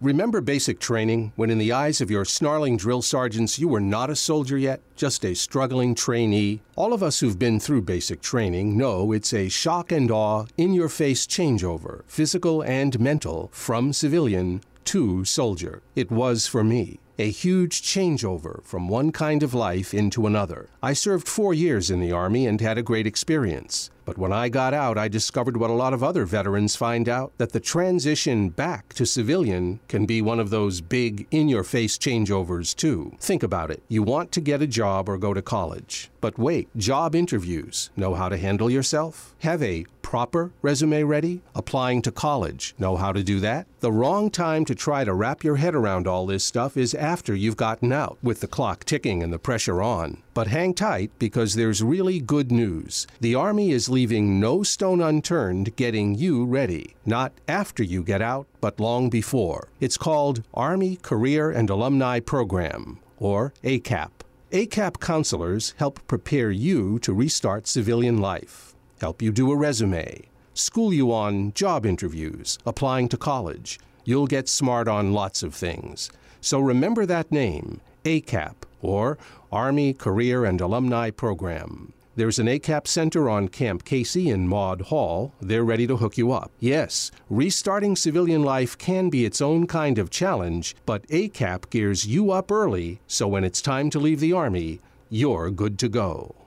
Remember basic training, when in the eyes of your snarling drill sergeants you were not a soldier yet, just a struggling trainee? All of us who've been through basic training know it's a shock and awe, in-your-face changeover, physical and mental, from civilian to soldier. It was for me. A huge changeover from one kind of life into another. I served 4 years in the Army and had a great experience. But when I got out, I discovered what a lot of other veterans find out, that the transition back to civilian can be one of those big, in-your-face changeovers, too. Think about it. You want to get a job or go to college. But wait, job interviews. Know how to handle yourself? Have a proper resume ready? Applying to college. Know how to do that? The wrong time to try to wrap your head around all this stuff is after you've gotten out, with the clock ticking and the pressure on. But hang tight, because there's really good news. The Army is leaving no stone unturned getting you ready. Not after you get out, but long before. It's called Army Career and Alumni Program, or ACAP. ACAP counselors help prepare you to restart civilian life, help you do a resume, school you on job interviews, applying to college. You'll get smart on lots of things. So remember that name, ACAP, or Army Career and Alumni Program. There's an ACAP center on Camp Casey in Maud Hall. They're ready to hook you up. Yes, restarting civilian life can be its own kind of challenge, but ACAP gears you up early, so when it's time to leave the Army, you're good to go.